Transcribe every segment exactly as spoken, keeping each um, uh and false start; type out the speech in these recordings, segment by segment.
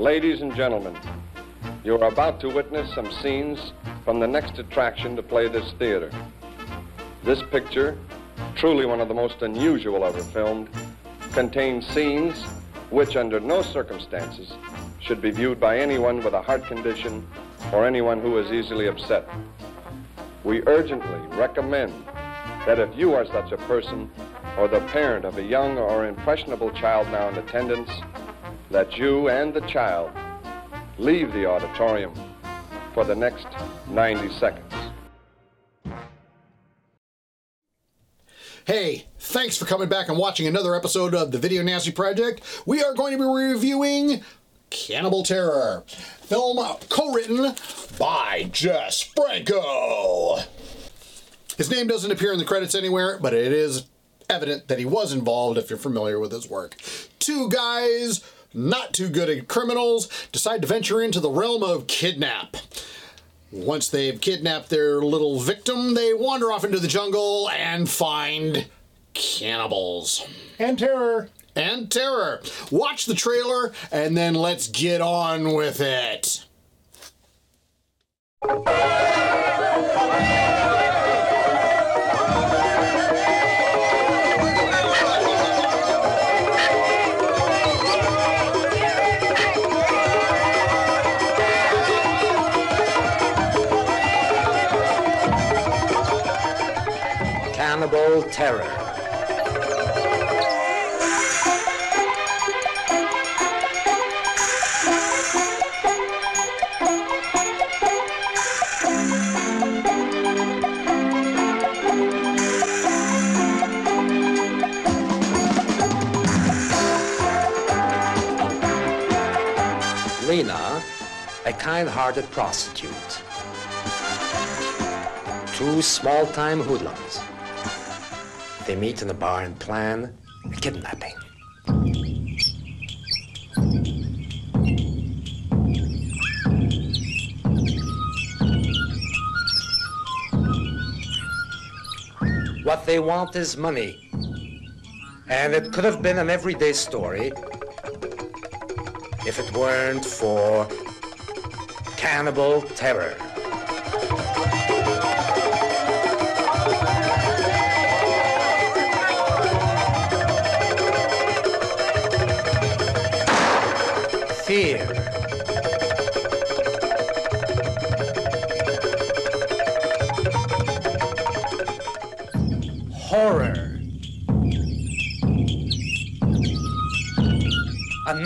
Ladies and gentlemen, you are about to witness some scenes from the next attraction to play this theater. This picture, truly one of the most unusual ever filmed, contains scenes which under no circumstances should be viewed by anyone with a heart condition or anyone who is easily upset. We urgently recommend that if you are such a person or the parent of a young or impressionable child now in attendance, that you and the child leave the auditorium for the next ninety seconds. Hey, thanks for coming back and watching another episode of the Video Nasty Project. We are going to be reviewing Cannibal Terror, film co-written by Jess Franco. His name doesn't appear in the credits anywhere, but it is evident that he was involved if you're familiar with his work. Two guys, not too good at criminals, decide to venture into the realm of kidnap. Once they've kidnapped their little victim, they wander off into the jungle and find cannibals. And terror. And terror. Watch the trailer, and then let's get on with it. Cannibal Terror. Lena, a kind-hearted prostitute. Two small-time hoodlums. They meet in a bar and plan a kidnapping. What they want is money. And it could have been an everyday story if it weren't for Cannibal Terror. Fear. Horror. A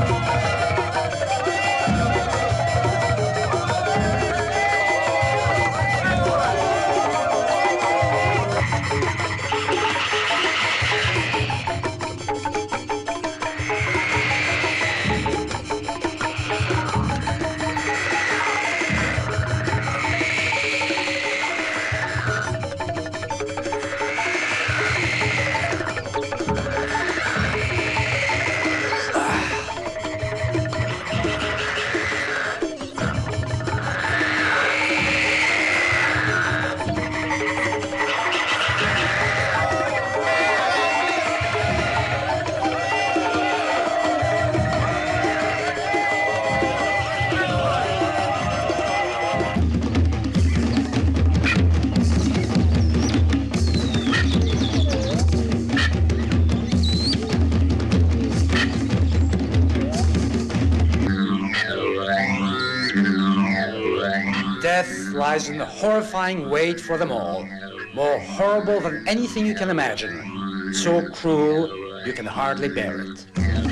Death lies in the horrifying wait for them all, more horrible than anything you can imagine, so cruel you can hardly bear it.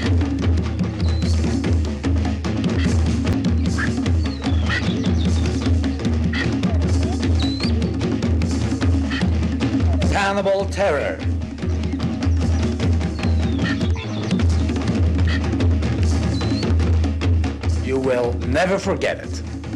Cannibal Terror. You will never forget it.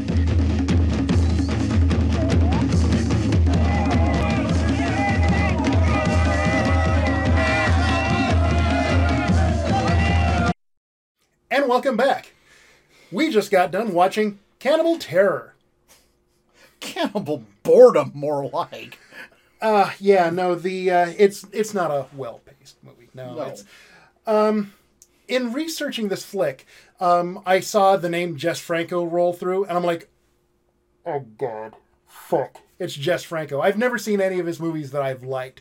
And welcome back. We just got done watching Cannibal Terror. Cannibal Boredom, more like. Uh, yeah, no, the uh, it's it's not a well-paced movie. No, No. it's um, In researching this flick, um, I saw the name Jess Franco roll through, and I'm like, oh God, fuck. It's Jess Franco. I've never seen any of his movies that I've liked.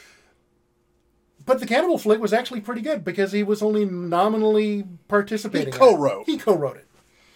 But the Cannibal flick was actually pretty good because he was only nominally participating. He co-wrote. He co-wrote it.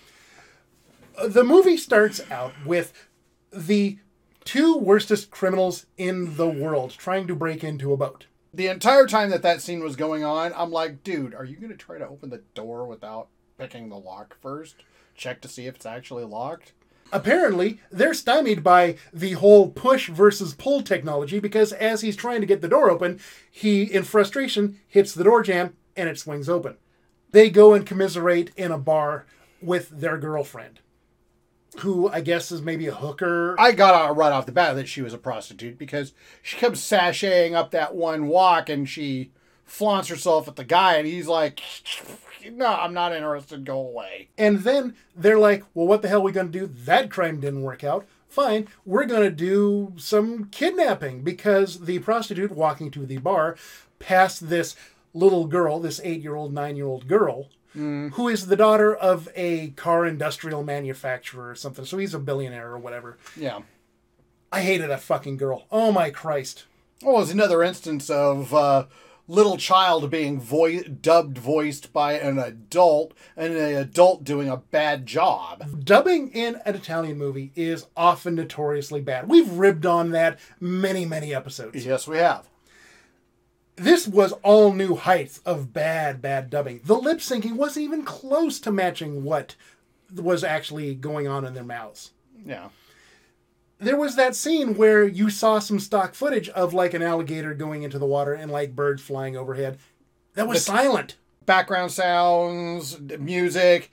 The movie starts out with the two worstest criminals in the world trying to break into a boat. The entire time that that scene was going on, I'm like, dude, are you going to try to open the door without picking the lock first? Check to see if it's actually locked? Apparently, they're stymied by the whole push versus pull technology because as he's trying to get the door open, he, in frustration, hits the door jamb and it swings open. They go and commiserate in a bar with their girlfriend, who I guess is maybe a hooker. I got out right off the bat that she was a prostitute because she comes sashaying up that one walk and she flaunts herself at the guy and he's like, no, I'm not interested, go away. And then they're like, well, what the hell are we going to do? That crime didn't work out. Fine, we're going to do some kidnapping because the prostitute walking to the bar passed this little girl, this eight-year-old, nine-year-old girl, mm. who is the daughter of a car industrial manufacturer or something. So he's a billionaire or whatever. Yeah. I hated that fucking girl. Oh, my Christ. Well, it's another instance of uh, little child being vo- dubbed voiced by an adult and an adult doing a bad job. Dubbing in an Italian movie is often notoriously bad. We've ribbed on that many, many episodes. Yes, we have. This was all new heights of bad, bad dubbing. The lip syncing wasn't even close to matching what was actually going on in their mouths. Yeah. There was that scene where you saw some stock footage of like an alligator going into the water and like birds flying overhead. That was the silent. Background sounds, music.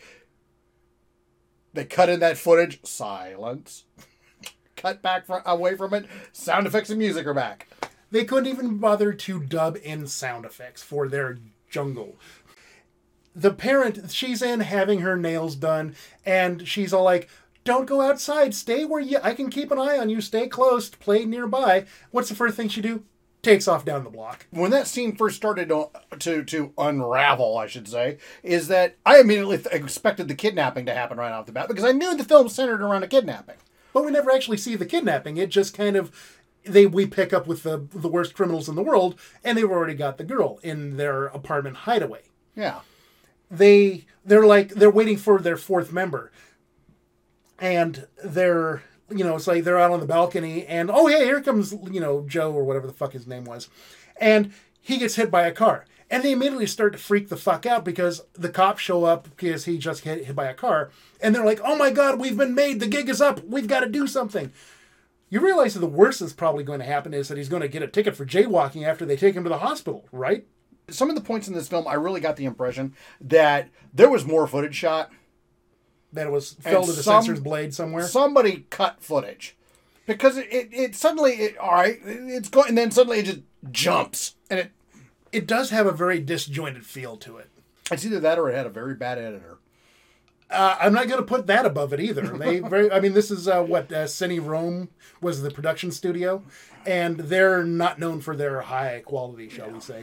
They cut in that footage. Silence. Cut back from, away from it. Sound effects and music are back. They couldn't even bother to dub in sound effects for their jungle. The parent, she's in having her nails done, and she's all like, don't go outside. Stay where you... I can keep an eye on you. Stay close. Play nearby. What's the first thing she do? Takes off down the block. When that scene first started to to, to unravel, I should say, is that I immediately th- expected the kidnapping to happen right off the bat because I knew the film centered around a kidnapping. But we never actually see the kidnapping. It just kind of... They we pick up with the the worst criminals in the world, and they've already got the girl in their apartment hideaway. Yeah. They they're like they're waiting for their fourth member. And they're, you know, it's like they're out on the balcony and, oh, hey, here comes, you know, Joe or whatever the fuck his name was. And he gets hit by a car. And they immediately start to freak the fuck out because the cops show up because he just hit hit by a car. And they're like, oh my God, we've been made. The gig is up. We've got to do something. You realize that the worst that's probably going to happen is that he's going to get a ticket for jaywalking after they take him to the hospital, right? Some of the points in this film, I really got the impression that there was more footage shot. That it was fell to the some, censor's blade somewhere. Somebody cut footage because it, it, it suddenly it, all right it's going and then suddenly it just jumps and it it does have a very disjointed feel to it. It's either that or it had a very bad editor. Uh, I'm not going to put that above it either. They very I mean this is uh, what uh, Cine Rome was the production studio, and they're not known for their high quality, shall yeah. we say.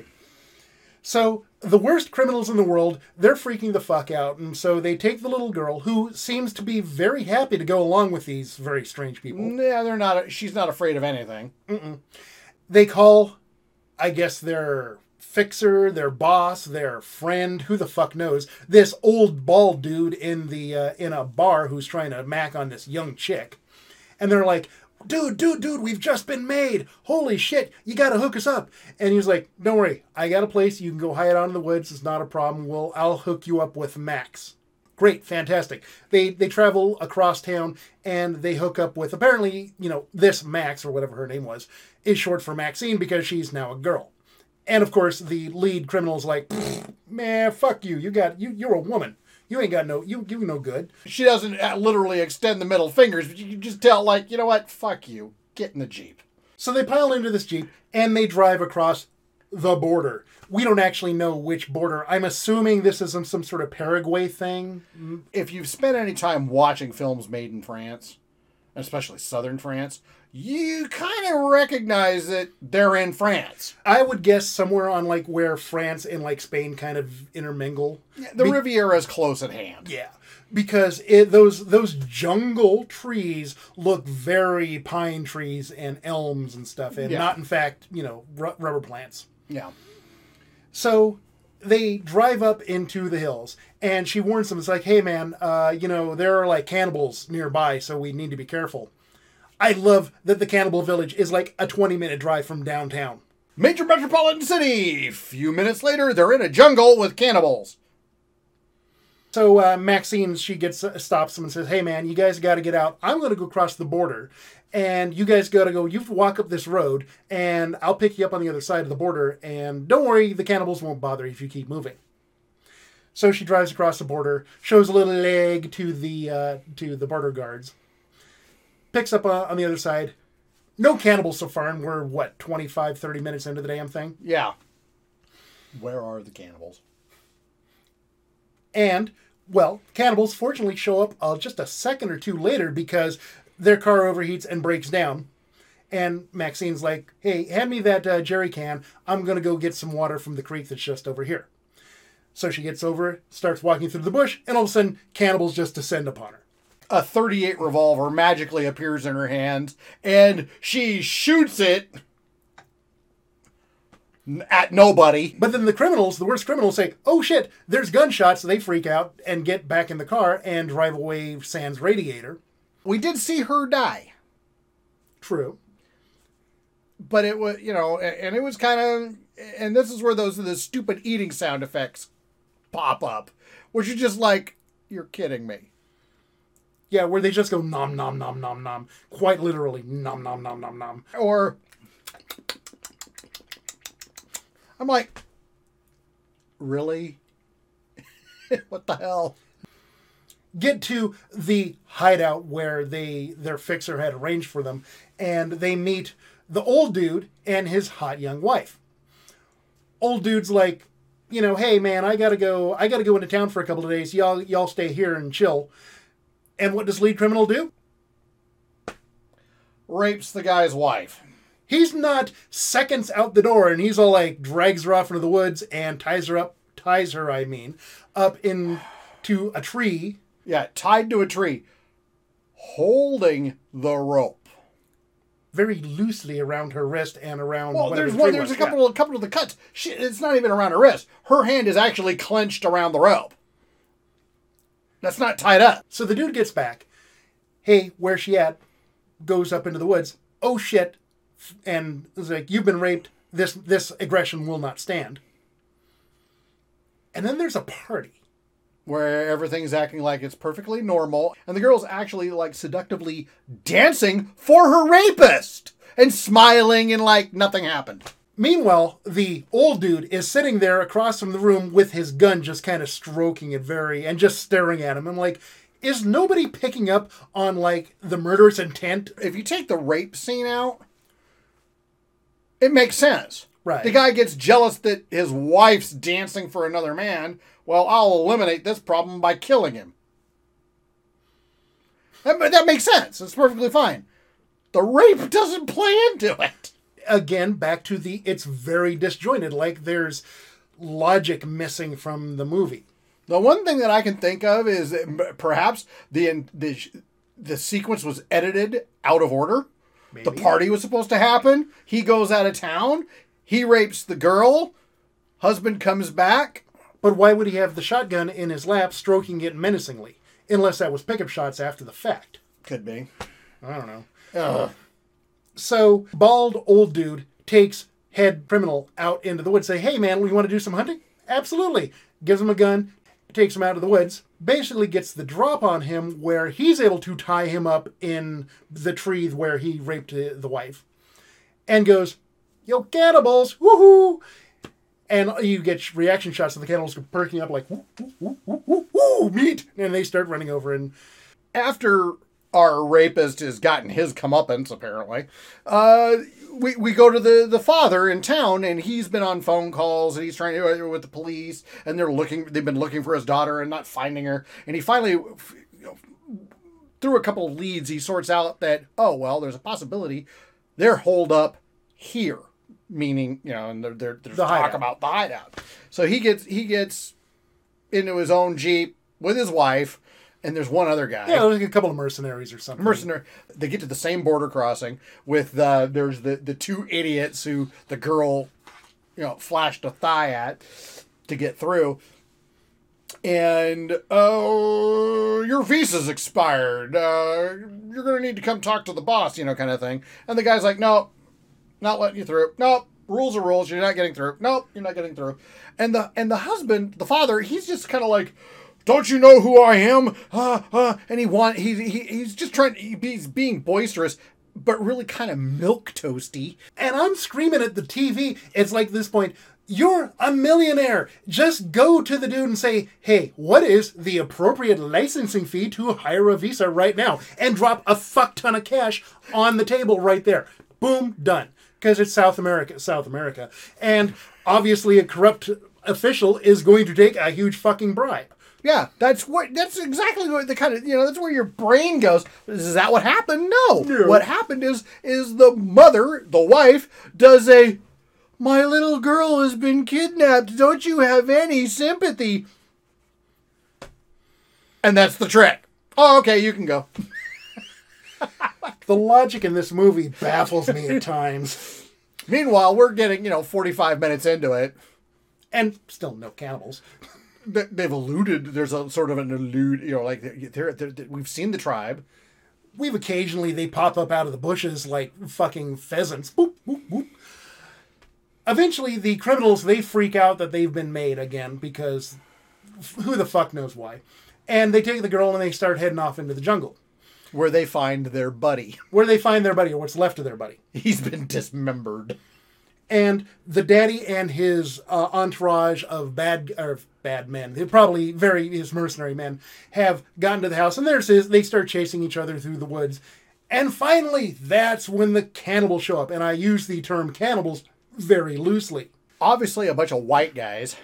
So, the worst criminals in the world, they're freaking the fuck out, and so they take the little girl, who seems to be very happy to go along with these very strange people. Yeah, they're not, she's not afraid of anything. Mm-mm. They call, I guess, their fixer, their boss, their friend, who the fuck knows, this old bald dude in the uh, in a bar who's trying to mac on this young chick. And they're like, dude, dude, dude, we've just been made. Holy shit, you gotta hook us up. And he's like, don't worry, I got a place. You can go hide out in the woods. It's not a problem. We'll, I'll hook you up with Max. Great, fantastic. They they travel across town and they hook up with, apparently, you know, this Max, or whatever her name was, is short for Maxine because she's now a girl. And of course, the lead criminal's like, man, fuck you. You got, you, you're a woman. You ain't got no, you you no good. She doesn't literally extend the middle fingers, but you can just tell, like, you know what? Fuck you. Get in the Jeep. So they pile into this Jeep, and they drive across the border. We don't actually know which border. I'm assuming this is some, some sort of Paraguay thing. If you've spent any time watching films made in France, especially southern France, you kind of recognize that they're in France. I would guess somewhere on like where France and like Spain kind of intermingle. The Be- Riviera is close at hand. Yeah, because it, those those jungle trees look very pine trees and elms and stuff, and Yeah. not in fact, you know, ru- rubber plants. Yeah. So they drive up into the hills, and she warns them. It's like, hey man, uh, you know, there are like cannibals nearby, so we need to be careful. I love that the cannibal village is like a twenty minute drive from downtown. Major metropolitan city. Few minutes later, they're in a jungle with cannibals. So uh, Maxine, she gets uh, stops them and says, hey man, you guys got to get out. I'm going to go across the border, and you guys got to go, you have to walk up this road, and I'll pick you up on the other side of the border, and don't worry, the cannibals won't bother you if you keep moving. So she drives across the border, shows a little leg to the uh, to the border guards, picks up uh, on the other side. No cannibals so far, and we're, what, twenty-five, thirty minutes into the damn thing? Yeah. Where are the cannibals? And, well, cannibals fortunately show up uh, just a second or two later because their car overheats and breaks down. And Maxine's like, hey, hand me that uh, jerry can. I'm going to go get some water from the creek that's just over here. So she gets over, starts walking through the bush, and all of a sudden, cannibals just descend upon her. A thirty-eight revolver magically appears in her hand, and she shoots it at nobody. But then the criminals, the worst criminals, say, oh shit, there's gunshots. So they freak out and get back in the car and drive away sans radiator. We did see her die, True. but it was, you know, and it was kind of, and this is where those the stupid eating sound effects pop up, which is just like, you're kidding me. Yeah, where they just go nom nom nom nom nom. Quite literally nom nom nom nom nom. Or I'm like, really? What the hell? Get to the hideout where they their fixer had arranged for them, and they meet the old dude and his hot young wife. Old dude's like, you know, hey man, I gotta go. I gotta go into town for a couple of days. Y'all, y'all stay here and chill. And what does lead criminal do? Rapes the guy's wife. He's not seconds out the door, and he's all like drags her off into the woods and ties her up, ties her, I mean, up into a tree. Yeah, tied to a tree, holding the rope. Very loosely around her wrist and around. Well, whatever there's the one. tree There's was. a couple Yeah. of couple of the cuts. She, it's not even around her wrist. Her hand is actually clenched around the rope. That's not tied up. So the dude gets back. Hey, where's she at? Goes up into the woods. Oh shit! And is like, you've been raped. This this aggression will not stand. And then there's a party. Where everything's acting like it's perfectly normal, and the girl's actually like seductively dancing for her rapist and smiling and like nothing happened. Meanwhile, the old dude is sitting there across from the room with his gun, just kind of stroking it very and just staring at him. I'm like, is nobody picking up on like the murderous intent? If you take the rape scene out, it makes sense. Right. The guy gets jealous that his wife's dancing for another man. Well, I'll eliminate this problem by killing him. That, that makes sense. It's perfectly fine. The rape doesn't play into it. Again, back to the, it's very disjointed. Like there's logic missing from the movie. The one thing that I can think of is that perhaps the the the sequence was edited out of order. Maybe. The party was supposed to happen. He goes out of town. He rapes the girl. Husband comes back. But why would he have the shotgun in his lap, stroking it menacingly? Unless that was pickup shots after the fact. Could be. I don't know. Ugh. So, bald old dude takes head criminal out into the woods. Say, hey man, we want to do some hunting? Absolutely. Gives him a gun, takes him out of the woods, basically gets the drop on him where he's able to tie him up in the tree where he raped the, the wife. And goes, yo, cannibals, woohoo! And you get reaction shots of the cannibals perking up like, woo, woo, woo, woo, woo, woo, meat! And they start running over and... After our rapist has gotten his comeuppance, apparently, uh, we, we go to the, the father in town, and he's been on phone calls, and he's trying to with the police, and they're looking. They've been looking for his daughter and not finding her. And he finally, you know, through a couple of leads, he sorts out that, oh, well, there's a possibility they're holed up here. Meaning, you know, and they're, they're, there's The talk hideout. about the hideout. So he gets he gets into his own Jeep with his wife, and there's one other guy. Yeah, like a couple of mercenaries or something. Mercenary. They get to the same border crossing with the, there's the, the two idiots who the girl, you know, flashed a thigh at to get through. And, oh, your visa's expired. Uh, you're going to need to come talk to the boss, you know, kind of thing. And the guy's like, no, not letting you through. Nope. Rules are rules. You're not getting through. Nope. You're not getting through. And the and the husband, the father, he's just kind of like, don't you know who I am? Uh, uh, and he want he, he he's just trying. He, he's being boisterous, but really kind of milk toasty. And I'm screaming at the T V. It's like this point, you're a millionaire. Just go to the dude and say, hey, what is the appropriate licensing fee to hire a Visa right now? And drop a fuck ton of cash on the table right there. Boom, done. Because it's South America, South America. And obviously a corrupt official is going to take a huge fucking bribe. Yeah, that's what. That's exactly what the kind of, you know, that's where your brain goes. Is that what happened? No. No. What happened is is the mother, the wife, does a, my little girl has been kidnapped. Don't you have any sympathy? And that's the trick. Oh, okay, you can go. The logic in this movie baffles me at times. Meanwhile, we're getting, you know, forty-five minutes into it. And still no cannibals. They- They've alluded. There's a sort of an allude. You know, like they're, they're, they're, we've seen the tribe. We've occasionally, they pop up out of the bushes like fucking pheasants. Boop, boop, boop. Eventually, the criminals, they freak out that they've been made again because who the fuck knows why. And they take the girl and they start heading off into the jungle, Where they find their buddy. where they find their buddy, or what's left of their buddy. He's been dismembered. And the daddy and his uh, entourage of bad or bad men, they're probably very his mercenary men, have gotten to the house, and there's his, they start chasing each other through the woods. And finally, that's when the cannibals show up. And I use the term cannibals very loosely. Obviously, a bunch of white guys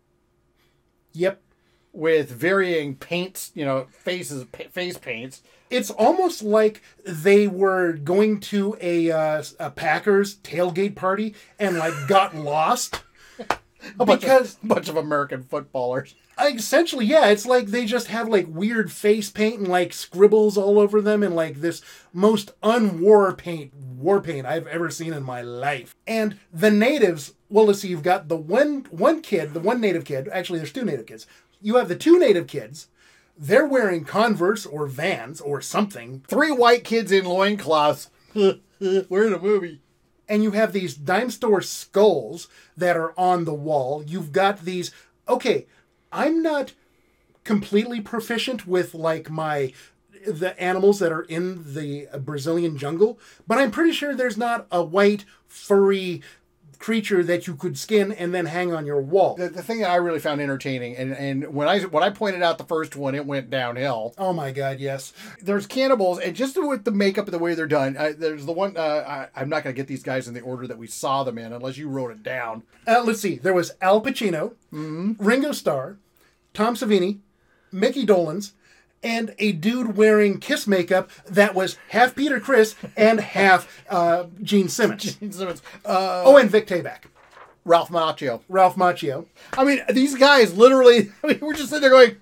Yep. with varying paints, you know, faces, pa- face paints. It's almost like they were going to a, uh, a Packers tailgate party and like got lost. A bunch Because of, bunch of American footballers. essentially, yeah, it's like they just have like weird face paint and like scribbles all over them and like this most unwar paint, war paint I've ever seen in my life. And the natives, well, let's see, you've got the one one kid, the one native kid. Actually, there's two native kids. You have the two native kids. They're wearing Converse or Vans or something. Three white kids in loincloths. We're in a movie. And you have these dime store skulls that are on the wall. You've got these, okay, I'm not completely proficient with like my, the animals that are in the Brazilian jungle, but I'm pretty sure there's not a white, furry creature that you could skin and then hang on your wall. The, the thing that I really found entertaining, and, and when I when I pointed out the first one, it went downhill. Oh my God, yes. There's cannibals, and just with the makeup and the way they're done, I, there's the one, uh, I, I'm not going to get these guys in the order that we saw them in, unless you wrote it down. Uh, let's see, there was Al Pacino, Ringo Starr, Tom Savini, Mickey Dolenz, and a dude wearing Kiss makeup that was half Peter Criss and half uh, Gene Simmons. Gene Simmons. Uh, Oh, and Vic Tayback. Ralph Macchio. Ralph Macchio. I mean, these guys literally, I mean, we're just sitting there going,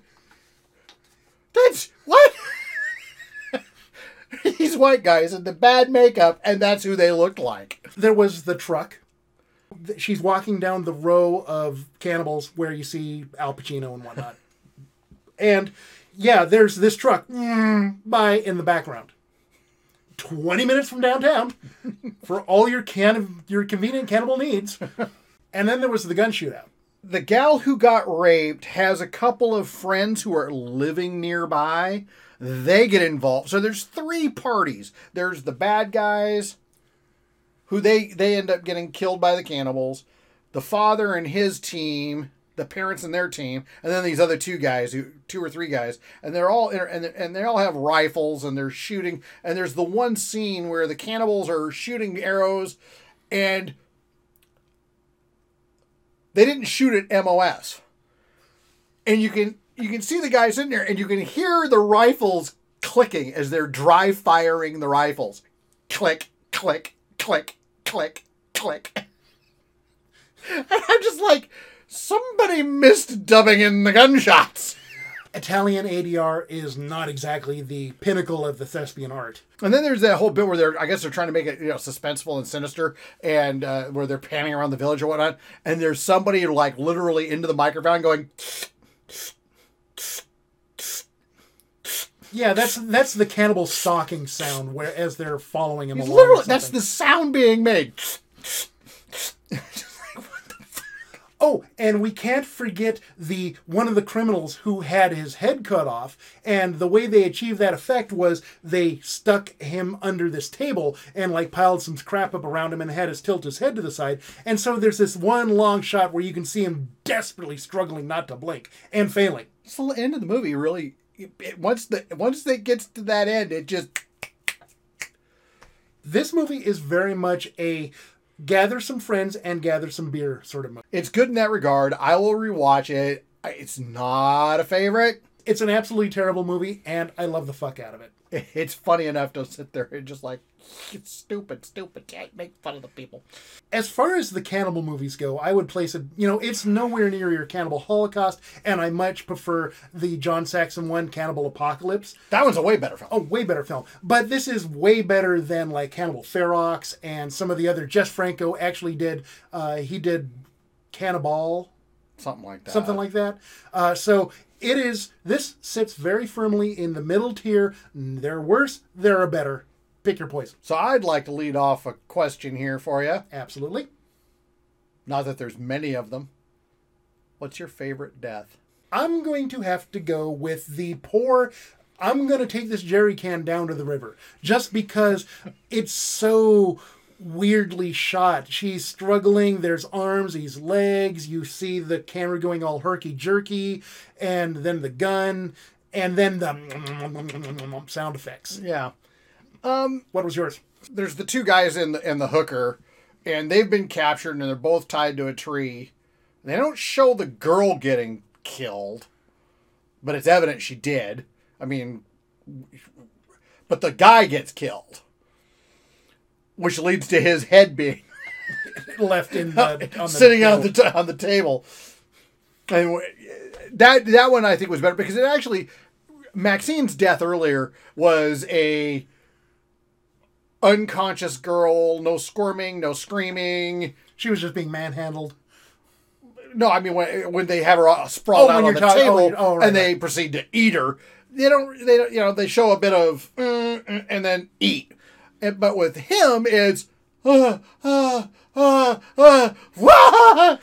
that's, what? These white guys in the bad makeup, and that's who they looked like. There was the truck. She's walking down the row of cannibals where you see Al Pacino and whatnot. And yeah, there's this truck mm, by in the background. twenty minutes from downtown for all your can your convenient cannibal needs. And then there was the gun shootout. The gal who got raped has a couple of friends who are living nearby. They get involved. So there's three parties. There's the bad guys who they, they end up getting killed by the cannibals. The father and his team, the parents and their team, and then these other two guys, who two or three guys, and they're all and and they all have rifles and they're shooting. And there's the one scene where the cannibals are shooting arrows, and they didn't shoot at M O S. And you can you can see the guys in there, and you can hear the rifles clicking as they're dry firing the rifles. Click, click, click, click, click. And I'm just like, somebody missed dubbing in the gunshots. Italian A D R is not exactly the pinnacle of the thespian art. And then there's that whole bit where they're, I guess they're trying to make it, you know, suspenseful and sinister, and uh, where they're panning around the village or whatnot, and there's somebody like literally into the microphone going. Yeah, that's that's the cannibal stalking sound, where as they're following him He's along. literally, or that's something. the sound being made. Oh, and we can't forget the one of the criminals who had his head cut off, and the way they achieved that effect was they stuck him under this table and like piled some crap up around him and had us tilt his head to the side. And so there's this one long shot where you can see him desperately struggling not to blink and failing. It's the end of the movie, really. It, it, once the once it gets to that end, it just. This movie is very much a gather some friends and gather some beer sort of movie. It's good in that regard. I will rewatch it. It's not a favorite. It's an absolutely terrible movie, and I love the fuck out of it. It's funny enough to sit there and just like, it's stupid, stupid. Can't make fun of the people. As far as the cannibal movies go, I would place it, you know, it's nowhere near your Cannibal Holocaust, and I much prefer the John Saxon one, Cannibal Apocalypse. That one's a way better film. Oh, way better film. But this is way better than like Cannibal Ferox and some of the other. Jess Franco actually did, uh, he did Cannibal. Something like that. Something like that. Uh, so it is, this sits very firmly in the middle tier. There are worse, there are better. Pick your poison. So I'd like to lead off a question here for you. Absolutely. Not that there's many of them. What's your favorite death? I'm going to have to go with the poor, I'm going to take this jerry can down to the river. Just because it's so weirdly shot. She's struggling. There's arms, these legs. You see the camera going all herky-jerky. And then the gun. And then the sound effects. Yeah. What was yours? There's the two guys in the, in the hooker, and they've been captured, and they're both tied to a tree. They don't show the girl getting killed, but it's evident she did. I mean, but the guy gets killed, which leads to his head being Left in the, on the sitting on table. the t- on the table. And that that one I think was better because it actually Maxine's death earlier was a unconscious girl, no squirming, no screaming. She was just being manhandled. No, I mean when when they have her all sprawled Oh, out when on you're the talking- table oh, oh, right, and they right. proceed to eat her. They don't. They don't. You know. They show a bit of mm, mm, and then eat. And, but with him, it's uh, uh, uh, uh, wah!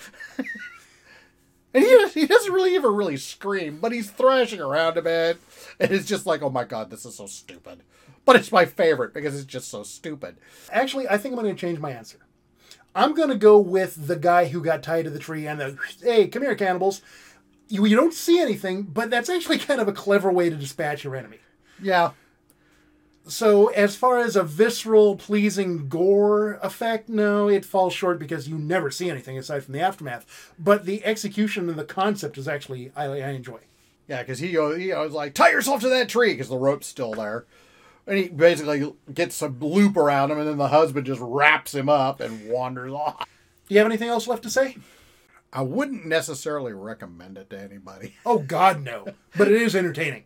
And he he doesn't really ever really scream, but he's thrashing around a bit, and it's just like, oh my god, this is so stupid. But it's my favorite because it's just so stupid. Actually, I think I'm going to change my answer. I'm going to go with the guy who got tied to the tree and the, hey, come here, cannibals. You, you don't see anything, but that's actually kind of a clever way to dispatch your enemy. Yeah. So as far as a visceral, pleasing gore effect, no, it falls short because you never see anything aside from the aftermath. But the execution and the concept is actually, I, I enjoy. Yeah, because he, goes- he was like, tie yourself to that tree because the rope's still there. And he basically gets a loop around him, and then the husband just wraps him up and wanders off. Do you have anything else left to say? I wouldn't necessarily recommend it to anybody. Oh, God, no. But it is entertaining.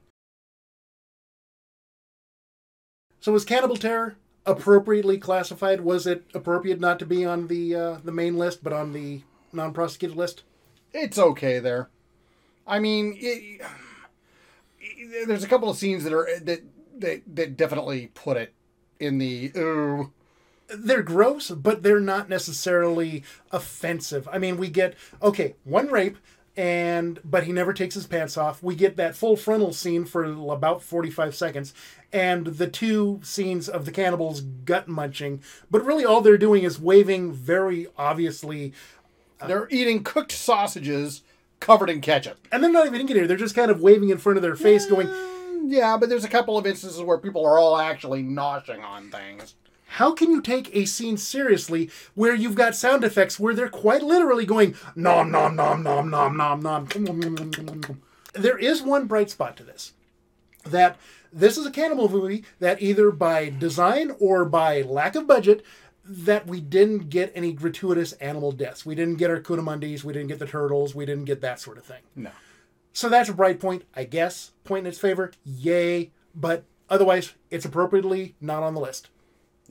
So was Cannibal Terror appropriately classified? Was it appropriate not to be on the uh, the main list, but on the non-prosecuted list? It's okay there. I mean, it, it, there's a couple of scenes that are that that, that definitely put it in the ooh. They're gross, but they're not necessarily offensive. I mean, we get, okay, one rape, and but he never takes his pants off. We get that full frontal scene for about forty-five seconds, and the two scenes of the cannibals gut munching. But really all they're doing is waving very obviously. They're eating cooked sausages covered in ketchup. And they're not even eating it. They're just kind of waving in front of their face going, Yeah, but there's a couple of instances where people are all actually noshing on things. how can you take a scene seriously where you've got sound effects where they're quite literally going, nom, nom, nom, nom, nom, nom, nom. There is one bright spot to this. that this is a cannibal movie that either by design or by lack of budget, that we didn't get any gratuitous animal deaths. We didn't get our Cunamundis, we didn't get the turtles, we didn't get that sort of thing. No. So that's a bright point, I guess. Point in its favor, yay. But otherwise, it's appropriately not on the list. Yeah.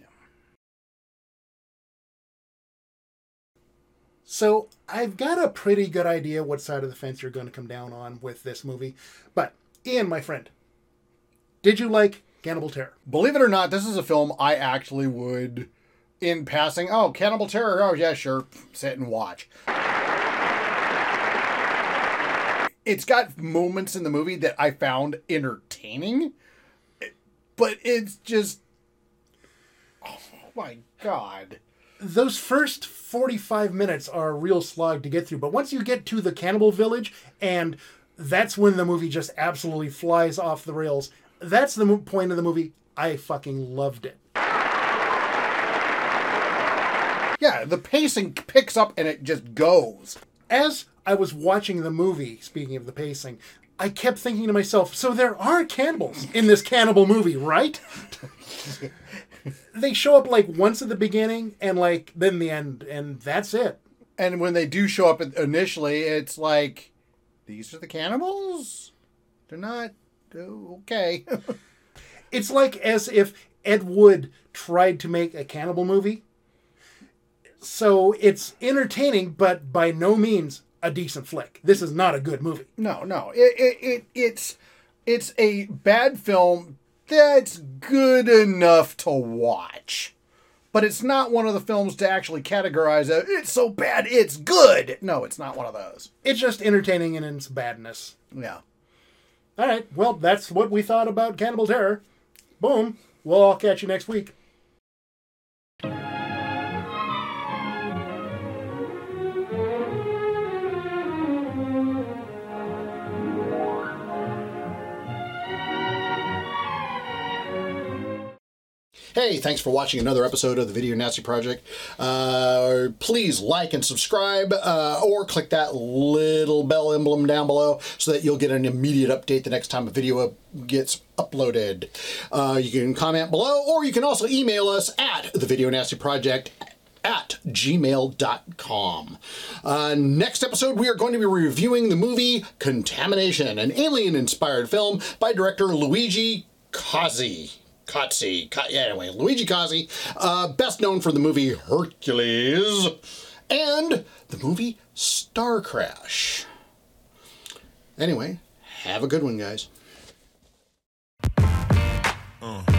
So I've got a pretty good idea what side of the fence you're going to come down on with this movie. But, Ian, my friend, did you like Cannibal Terror? Believe it or not, this is a film I actually would, in passing, oh, Cannibal Terror, oh yeah, sure, sit and watch. It's got moments in the movie that I found entertaining, but it's just, oh my God. Those first forty-five minutes are a real slog to get through, but once you get to the cannibal village, and that's when the movie just absolutely flies off the rails. That's the mo- point of the movie. I fucking loved it. Yeah, the pacing picks up and it just goes. As I was watching the movie, speaking of the pacing, I kept thinking to myself, so there are cannibals in this cannibal movie, right? They show up like once at the beginning and like then the end, and that's it. And when they do show up initially, it's like, these are the cannibals? They're not? Oh, okay. It's like as if Ed Wood tried to make a cannibal movie. So it's entertaining, but by no means a decent flick. This is not a good movie. No, no. It, it, it it's it's a bad film that's good enough to watch. But it's not one of the films to actually categorize as, it's so bad, it's good. No, it's not one of those. It's just entertaining in its badness. Yeah. All right, well, that's what we thought about Cannibal Terror. Boom. We'll all catch you next week. Hey, thanks for watching another episode of the Video Nasty Project. Uh, please like and subscribe, uh, or click that little bell emblem down below so that you'll get an immediate update the next time a video gets uploaded. Uh, you can comment below, or you can also email us at the Video Nasty Project at gmail dot com. Uh, next episode, we are going to be reviewing the movie Contamination, an alien-inspired film by director Luigi Cozzi. Cozzi. Co- yeah, anyway, Luigi Cozzi, uh, best known for the movie Hercules and the movie Star Crash. Anyway, have a good one, guys. Uh.